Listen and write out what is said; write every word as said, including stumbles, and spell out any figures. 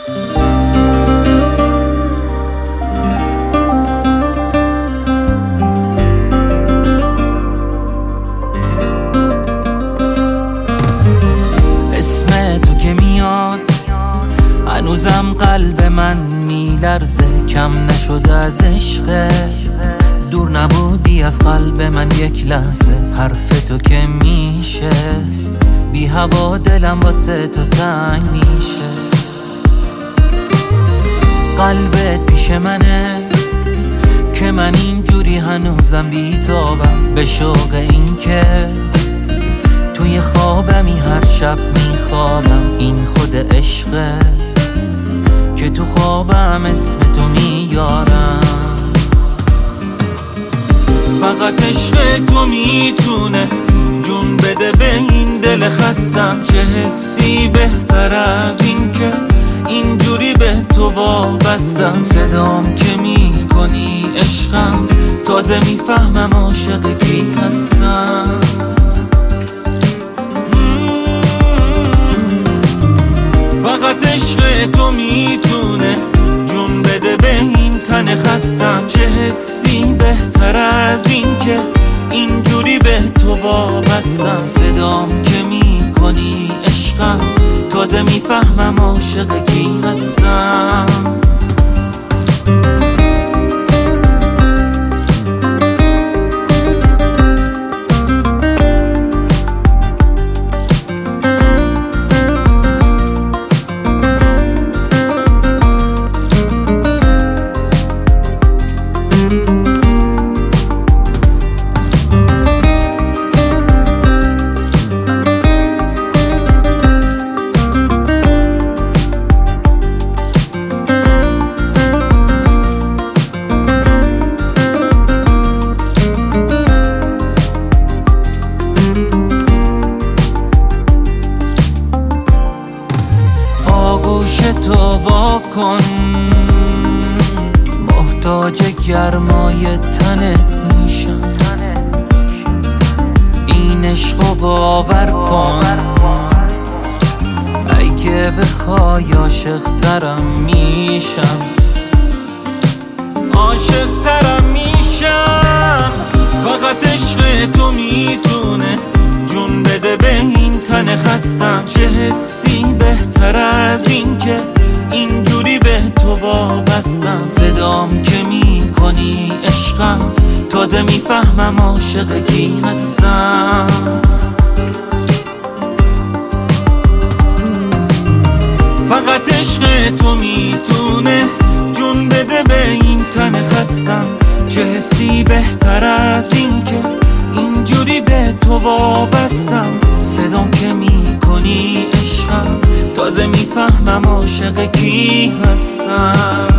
اسم تو که میاد هنوزم قلب من میلرزه، کم نشده از عشق. دور نبودی از قلب من یک لحظه، حرف تو که میشه بی هوا دلم واسه تو تنگ میشه. قلبت پیش منه که من اینجوری هنوزم بیتابم، به شوق این که توی خوابمی هر شب میخوابم. این خود عشقه که تو خوابم اسم تو میارم. فقط عشق تو میتونه جون بده به این دل خستم. چه حسی بهتر از این که اینجوری به تو وابستم. صدام که میکنی عشقم، تازه میفهمم عاشق کی هستم. فقط عشق تو میتونه جون بده به این تن خستم. چه حسی بهتر از این که اینجوری به تو وابستم. صدام که میکنی عشقم، تازه میفهمم عاشق کی هستم. تو وا کن، محتاج گرمای تنت میشم. این عشقو باور کن، اگه بخوای عاشق ترم میشم. عاشق ترم میشم. فقط عشق تو میتونه جون بده به این تن خستم. چه حسی بهتر از این که اینجوری به تو وابستم. صدام که میکنی عشقم، تازه میفهمم عاشق کی هستم. فقط عشق تو میتونه جون بده به این تن خستم. چه حسی بهتر از این که اینجوری به تو وابستم. صدام که میکنی عشقم، تازه میفهمم عاشق کی هستم.